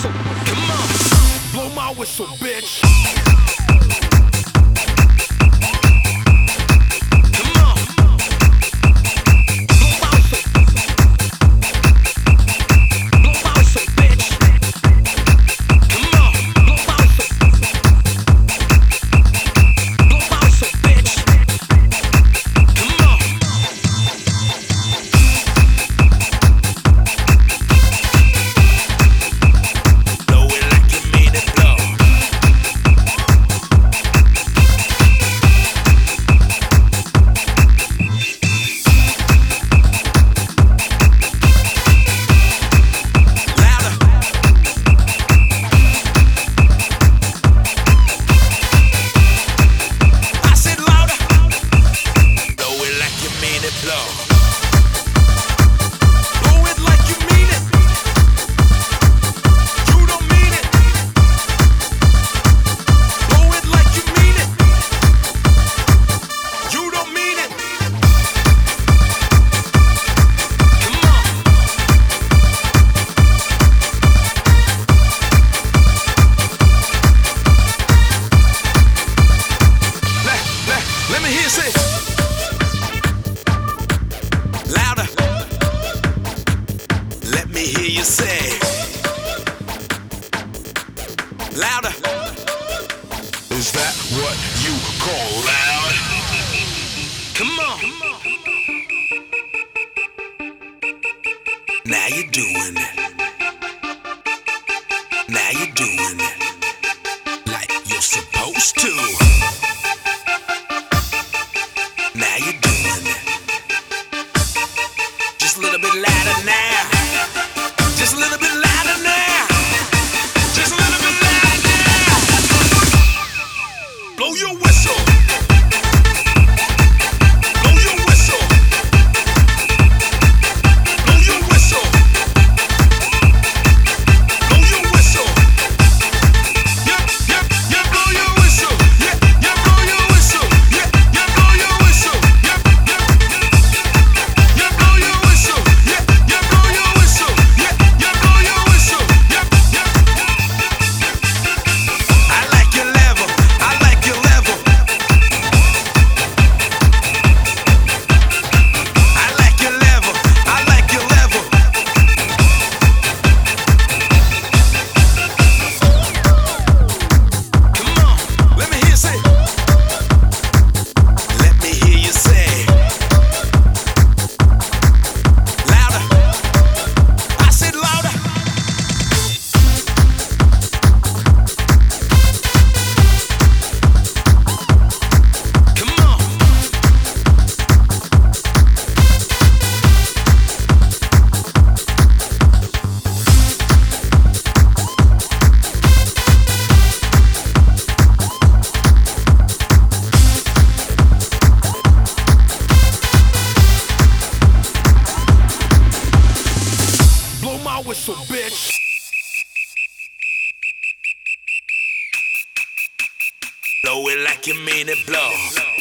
whistle. Come on, blow my whistle, bitch. Louder. Let me hear you say. Louder. Is that what you call loud? Come on. Now you're doing it. Now you're doing it like you're supposed to. Now you're doing it. Just a little bit louder now. Just a little bit louder now. Just a little bit louder now. Blow your whistle. Blow your whistle. Blow your whistle. Blow your whistle. Yep, yep, yep, blow your whistle. Yep, yep, blow your whistle. Yep, yep, blow your whistle. Yep, yep, yep, blow your whistle. Yep, yep, blow your whistle. Yep, yep, blow your whistle. Yep, yep. I like your level. I like your level. I like your level. I like your level. Come on, let me hear you say. Let me hear you say. Louder. I said louder. Come on. Blow my whistle, bitch. Blow it like you mean it, blow.